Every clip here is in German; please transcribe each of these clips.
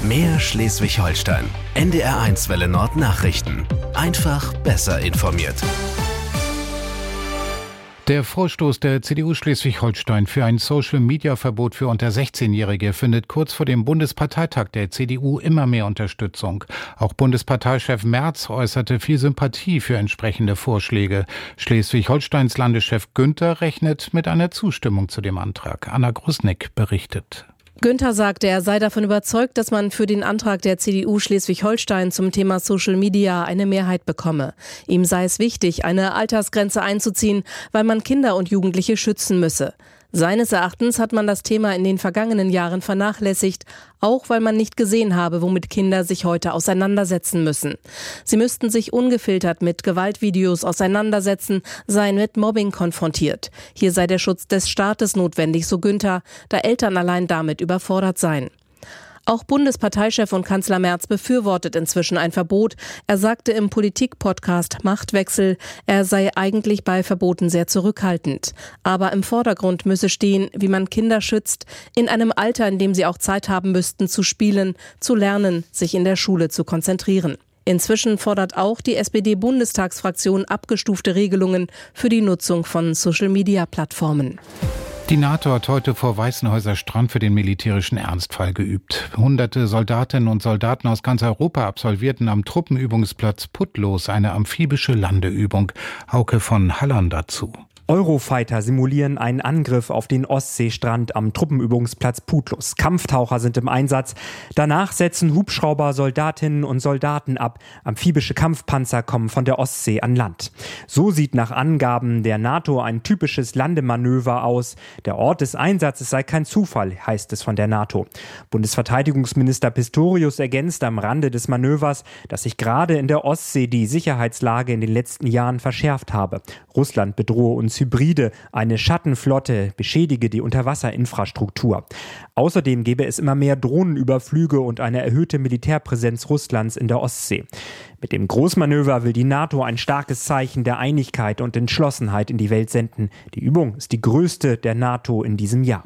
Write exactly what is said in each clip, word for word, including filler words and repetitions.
Mehr Schleswig-Holstein. N D R eins Welle Nord Nachrichten. Einfach besser informiert. Der Vorstoß der C D U Schleswig-Holstein für ein Social-Media-Verbot für unter sechzehnjährige findet kurz vor dem Bundesparteitag der C D U immer mehr Unterstützung. Auch Bundesparteichef Merz äußerte viel Sympathie für entsprechende Vorschläge. Schleswig-Holsteins Landeschef Günther rechnet mit einer Zustimmung zu dem Antrag. Anna Grusnick berichtet. Günther sagte, er sei davon überzeugt, dass man für den Antrag der C D U Schleswig-Holstein zum Thema Social Media eine Mehrheit bekomme. Ihm sei es wichtig, eine Altersgrenze einzuziehen, weil man Kinder und Jugendliche schützen müsse. Seines Erachtens hat man das Thema in den vergangenen Jahren vernachlässigt, auch weil man nicht gesehen habe, womit Kinder sich heute auseinandersetzen müssen. Sie müssten sich ungefiltert mit Gewaltvideos auseinandersetzen, seien mit Mobbing konfrontiert. Hier sei der Schutz des Staates notwendig, so Günther, da Eltern allein damit überfordert seien. Auch Bundesparteichef und Kanzler Merz befürwortet inzwischen ein Verbot. Er sagte im Politik-Podcast Machtwechsel, er sei eigentlich bei Verboten sehr zurückhaltend. Aber im Vordergrund müsse stehen, wie man Kinder schützt, in einem Alter, in dem sie auch Zeit haben müssten, zu spielen, zu lernen, sich in der Schule zu konzentrieren. Inzwischen fordert auch die S P D-Bundestagsfraktion abgestufte Regelungen für die Nutzung von Social-Media-Plattformen. Die NATO hat heute vor Weißenhäuser Strand für den militärischen Ernstfall geübt. Hunderte Soldatinnen und Soldaten aus ganz Europa absolvierten am Truppenübungsplatz Putlos eine amphibische Landeübung. Hauke von Halland dazu. Eurofighter simulieren einen Angriff auf den Ostseestrand am Truppenübungsplatz Putlos. Kampftaucher sind im Einsatz. Danach setzen Hubschrauber Soldatinnen und Soldaten ab. Amphibische Kampfpanzer kommen von der Ostsee an Land. So sieht nach Angaben der NATO ein typisches Landemanöver aus. Der Ort des Einsatzes sei kein Zufall, heißt es von der NATO. Bundesverteidigungsminister Pistorius ergänzt am Rande des Manövers, dass sich gerade in der Ostsee die Sicherheitslage in den letzten Jahren verschärft habe. Russland bedrohe uns Hybride, eine Schattenflotte beschädige die Unterwasserinfrastruktur. Außerdem gebe es immer mehr Drohnenüberflüge und eine erhöhte Militärpräsenz Russlands in der Ostsee. Mit dem Großmanöver will die NATO ein starkes Zeichen der Einigkeit und Entschlossenheit in die Welt senden. Die Übung ist die größte der NATO in diesem Jahr.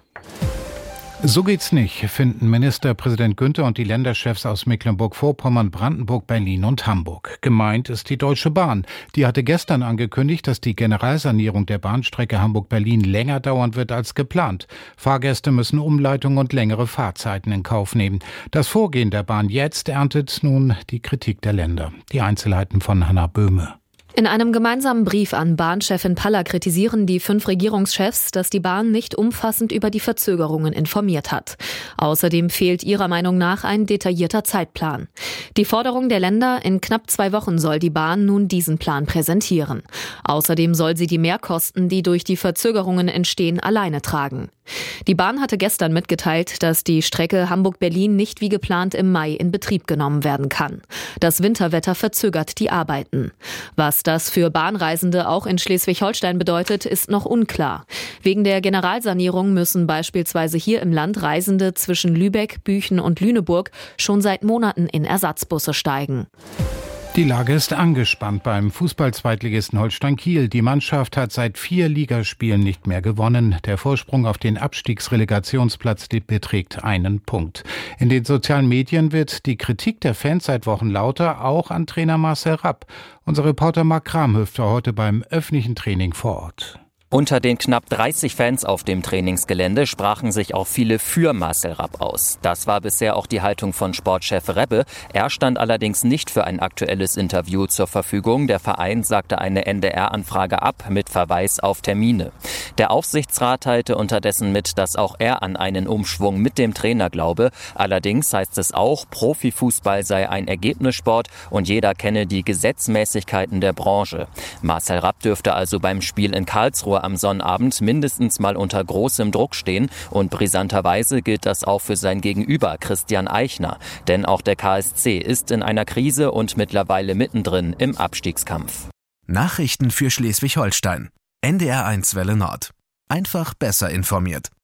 So geht's nicht, finden Ministerpräsident Günther und die Länderchefs aus Mecklenburg-Vorpommern, Brandenburg, Berlin und Hamburg. Gemeint ist die Deutsche Bahn. Die hatte gestern angekündigt, dass die Generalsanierung der Bahnstrecke Hamburg-Berlin länger dauern wird als geplant. Fahrgäste müssen Umleitungen und längere Fahrzeiten in Kauf nehmen. Das Vorgehen der Bahn jetzt erntet nun die Kritik der Länder. Die Einzelheiten von Hanna Böhme. In einem gemeinsamen Brief an Bahnchefin Paller kritisieren die fünf Regierungschefs, dass die Bahn nicht umfassend über die Verzögerungen informiert hat. Außerdem fehlt ihrer Meinung nach ein detaillierter Zeitplan. Die Forderung der Länder, in knapp zwei Wochen soll die Bahn nun diesen Plan präsentieren. Außerdem soll sie die Mehrkosten, die durch die Verzögerungen entstehen, alleine tragen. Die Bahn hatte gestern mitgeteilt, dass die Strecke Hamburg-Berlin nicht wie geplant im Mai in Betrieb genommen werden kann. Das Winterwetter verzögert die Arbeiten. Was das für Bahnreisende auch in Schleswig-Holstein bedeutet, ist noch unklar. Wegen der Generalsanierung müssen beispielsweise hier im Land Reisende zwischen Lübeck, Büchen und Lüneburg schon seit Monaten in Ersatzbusse steigen. Die Lage ist angespannt beim Fußball-Zweitligisten Holstein Kiel. Die Mannschaft hat seit vier Ligaspielen nicht mehr gewonnen. Der Vorsprung auf den Abstiegsrelegationsplatz beträgt einen Punkt. In den sozialen Medien wird die Kritik der Fans seit Wochen lauter, auch an Trainer Marcel Rapp. Unser Reporter Marc Kramhöfter heute beim öffentlichen Training vor Ort. Unter den knapp dreißig Fans auf dem Trainingsgelände sprachen sich auch viele für Marcel Rapp aus. Das war bisher auch die Haltung von Sportchef Rebbe. Er stand allerdings nicht für ein aktuelles Interview zur Verfügung. Der Verein sagte eine N D R-Anfrage ab mit Verweis auf Termine. Der Aufsichtsrat teilte unterdessen mit, dass auch er an einen Umschwung mit dem Trainer glaube. Allerdings heißt es auch, Profifußball sei ein Ergebnissport und jeder kenne die Gesetzmäßigkeiten der Branche. Marcel Rapp dürfte also beim Spiel in Karlsruhe am Sonnabend mindestens mal unter großem Druck stehen und brisanterweise gilt das auch für sein Gegenüber Christian Eichner. Denn auch der K S C ist in einer Krise und mittlerweile mittendrin im Abstiegskampf. Nachrichten für Schleswig-Holstein. N D R eins Welle Nord. Einfach besser informiert.